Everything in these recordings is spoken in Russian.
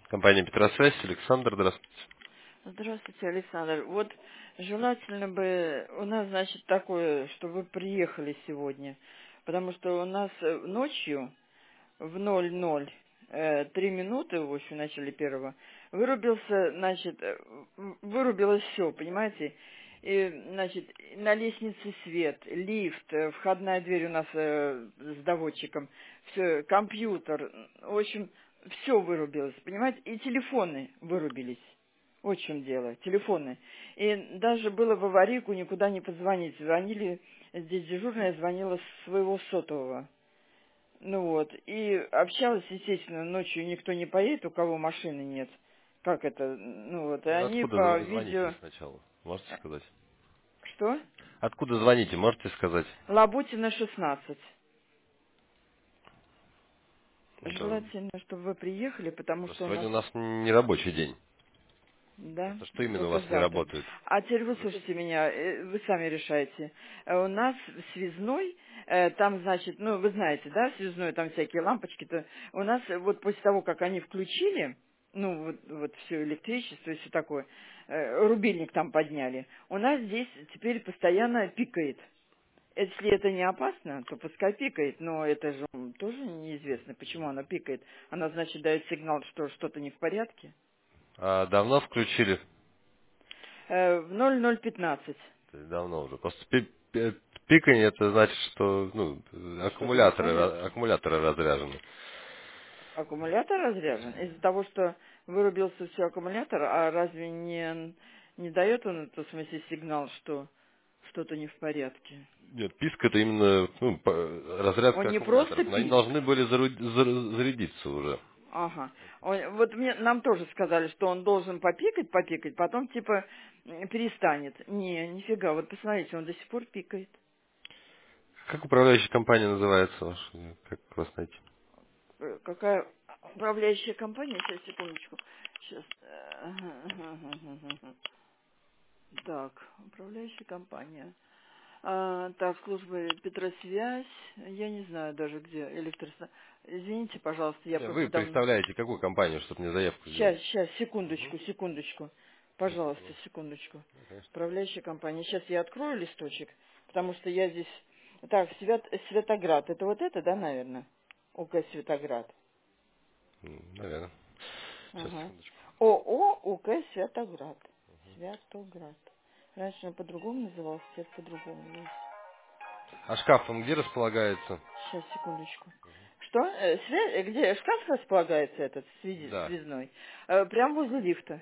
Компания Петросвязь, Александр, здравствуйте. Здравствуйте, Александр. Вот желательно бы у нас, значит, такое, чтобы вы приехали сегодня, потому что у нас ночью в 00 3 минуты, в общем, в начале первого, вырубился, значит, вырубилось все, понимаете? И, значит, на лестнице свет, лифт, входная дверь у нас с доводчиком, все, компьютер, в общем, все вырубилось, понимаете? И телефоны вырубились. Вот в чем дело, телефоны. И даже было в аварийку никуда не позвонить. Звонили, здесь дежурная звонила с своего сотового. Ну вот, и общалась, естественно, ночью никто не поедет, у кого машины нет. Как это? Ну вот, и Вы они откуда по звоните видео... сначала? Можете сказать? Что? Откуда звоните, можете сказать? Лабутина, 16. Это Желательно, чтобы вы приехали, потому просто что у сегодня нас... у нас не рабочий день. Да, Просто что именно у только вас не завтра. работает? А теперь выслушайте меня, вы сами решаете. У нас связной, там, значит, ну, вы знаете, да, связной, там всякие лампочки-то. У нас вот после того, как они включили, ну, вот все электричество и все такое, рубильник там подняли, у нас здесь теперь постоянно пикает. Если это не опасно, то пускай пикает, но это же тоже неизвестно, почему она пикает. Она, значит, дает сигнал, что что-то не в порядке. А давно включили? В 00:15. То есть давно уже. Просто пиканье это значит, что Что-то не в порядке. аккумуляторы разряжены. Аккумулятор разряжен. Из-за того, что вырубился все аккумулятор, а разве не дает он, это, в смысле, сигнал, что что-то не в порядке? Нет, писк это именно Он разрядка не просто аккумуляторов. Но они писк. должны были зарядиться уже. Ага. Вот нам тоже сказали, что он должен попикать, потом типа перестанет. Не, нифига, вот посмотрите, он до сих пор пикает. Как управляющая компания называется ваша? Как вас найти? Какая управляющая компания? Сейчас, секундочку. Сейчас. Так, управляющая компания. Так, служба Петросвязь. Я не знаю даже где электросвязь. Извините, пожалуйста, я Не, просто вы давно... представляете, какую компанию, чтобы мне заявку сделать? Сейчас, секундочку. Ну, Пожалуйста, секунду. секундочку. Да, конечно. Управляющая компания. Сейчас я открою листочек, потому что я здесь... Так, Светоград. Это вот это, да, наверное? ОК Светоград. Наверное. Сейчас, Ага. секундочку. ООО УК Святоград. Святоград. Раньше он по-другому назывался, теперь по-другому есть. А шкаф он где располагается? Сейчас, секундочку. Что? Где шкаф располагается этот Да. связной? Прям возле лифта.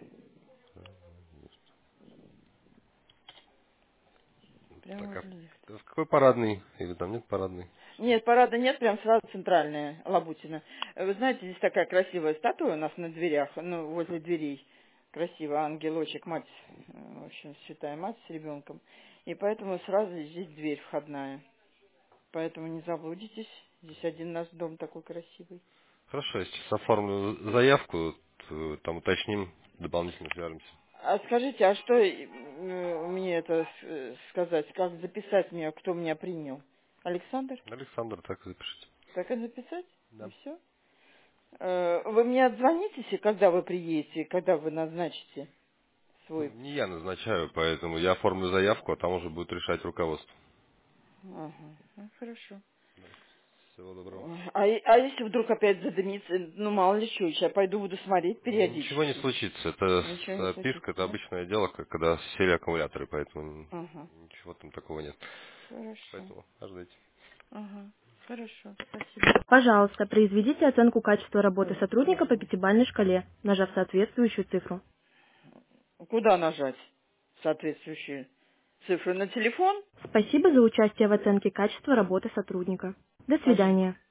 Прям Так, возле лифта. а какой парадный? Или там нет парадной? Нет, парада нет, прям сразу центральная, Лабутина. Вы знаете, здесь такая красивая статуя у нас на дверях, ну, возле дверей. Красиво, ангелочек, мать, в общем, святая мать с ребенком. И поэтому сразу здесь дверь входная. Поэтому не заблудитесь. Здесь один наш дом такой красивый. Хорошо, я сейчас оформлю заявку, там уточним, дополнительно свяжемся. А скажите, а что мне это сказать? Как записать меня, кто меня принял? Александр? Александр, так запишите. Так и записать? И Да. все? Вы мне отзвонитесь, и когда вы приедете, когда вы назначите Ну, свой... не я назначаю, поэтому я оформлю заявку, а там уже будет решать руководство. Ага, ну, хорошо. Всего доброго. А если вдруг опять задымится, ну мало ли что, сейчас пойду буду смотреть Ничего не периодически. случится. Это Ничего не писк, случится, это да? обычное дело, когда сели аккумуляторы, поэтому Ага, ничего там такого нет. хорошо. Поэтому ожидайте. Ага, хорошо, спасибо. Пожалуйста, произведите оценку качества работы сотрудника по пятибалльной шкале, нажав соответствующую цифру. Куда нажать соответствующие цифры? На телефон? Спасибо за участие в оценке качества работы сотрудника. До Пожалуйста. свидания.